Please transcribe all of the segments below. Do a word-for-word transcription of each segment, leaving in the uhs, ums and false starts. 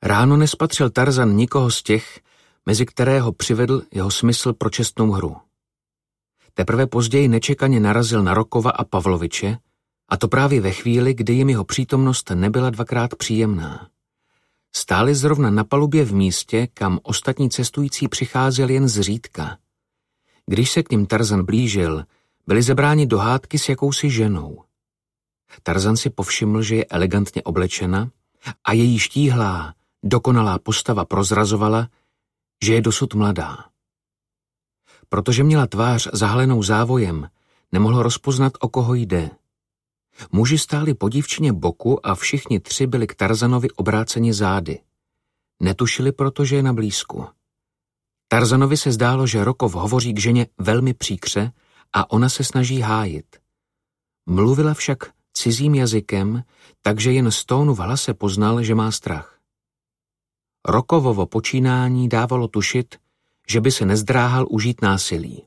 Ráno nespatřil Tarzan nikoho z těch, mezi kterého přivedl jeho smysl pro čestnou hru. Teprve později nečekaně narazil na Rokova a Pavloviče, a to právě ve chvíli, kdy jim jeho přítomnost nebyla dvakrát příjemná. Stáli zrovna na palubě v místě, kam ostatní cestující přicházeli jen zřídka. Když se k nim Tarzan blížil, byli zabráni do hádky s jakousi ženou. Tarzan si povšiml, že je elegantně oblečena a její štíhlá, dokonalá postava prozrazovala, že je dosud mladá. Protože měla tvář zahalenou závojem, nemohl rozpoznat, o koho jde. Muži stáli po dívčině boku a všichni tři byli k Tarzanovi obráceni zády. Netušili proto, že je na blízku. Tarzanovi se zdálo, že Rokov hovoří k ženě velmi příkře a ona se snaží hájit. Mluvila však cizím jazykem, takže jen z tónu v hlase poznal, že má strach. Rokovovo počínání dávalo tušit, že by se nezdráhal užít násilí.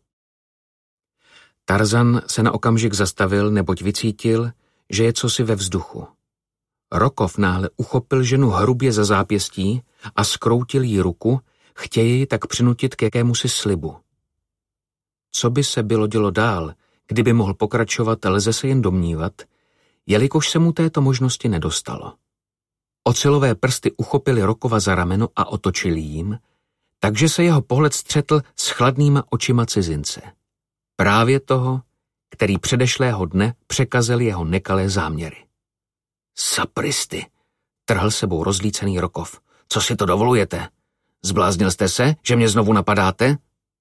Tarzan se na okamžik zastavil, neboť vycítil, že je cosi ve vzduchu. Rokov náhle uchopil ženu hrubě za zápěstí a skroutil jí ruku, chtěje ji tak přinutit k jakémusi slibu. Co by se bylo dělo dál, kdyby mohl pokračovat, lze se jen domnívat, jelikož se mu této možnosti nedostalo. Ocelové prsty uchopili Rokova za rameno a otočili jím, takže se jeho pohled střetl s chladnýma očima cizince. Právě toho, který předešlého dne překazil jeho nekalé záměry. Sapristy, trhl sebou rozlícený Rokov. Co si to dovolujete? Zbláznil jste se, že mě znovu napadáte?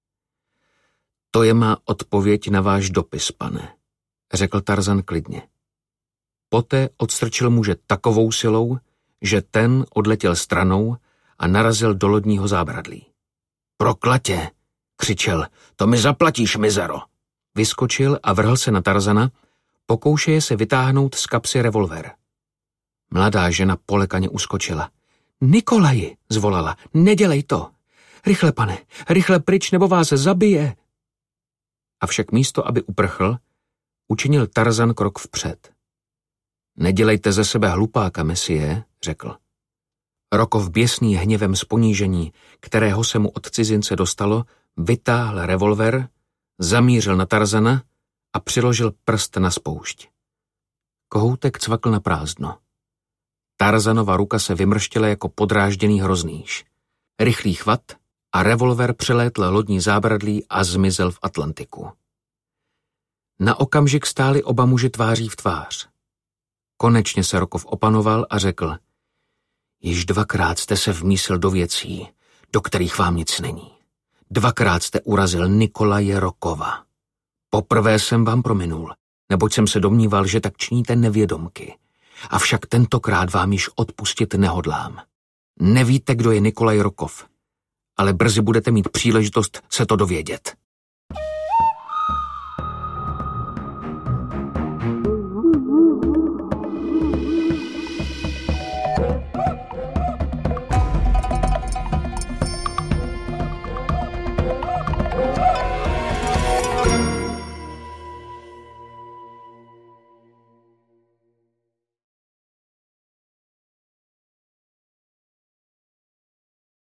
To je má odpověď na váš dopis, pane, řekl Tarzan klidně. Poté odstrčil muže takovou silou, že ten odletěl stranou a narazil do lodního zábradlí. Proklatě, křičel, to mi zaplatíš, mizero. Vyskočil a vrhl se na Tarzana, pokoušeje se vytáhnout z kapsy revolver. Mladá žena polekaně uskočila. Nikolaji, zvolala, nedělej to. Rychle, pane, rychle pryč, nebo vás zabije. Avšak místo, aby uprchl, učinil Tarzan krok vpřed. Nedělejte ze sebe hlupáka, mesie, řekl. Rokov běsný hněvem z ponížení, kterého se mu od cizince dostalo, vytáhl revolver, zamířil na Tarzana a přiložil prst na spoušť. Kohoutek cvakl na prázdno. Tarzanova ruka se vymrštila jako podrážděný hroznýš. Rychlý chvat a revolver přelétl lodní zábradlí a zmizel v Atlantiku. Na okamžik stáli oba muži tváří v tvář. Konečně se Rokov opanoval a řekl: Již dvakrát jste se vmísil do věcí, do kterých vám nic není. Dvakrát jste urazil Nikolaje Rokova. Poprvé jsem vám prominul, neboť jsem se domníval, že tak činíte nevědomky. Avšak tentokrát vám již odpustit nehodlám. Nevíte, kdo je Nikolaj Rokov, ale brzy budete mít příležitost se to dovědět.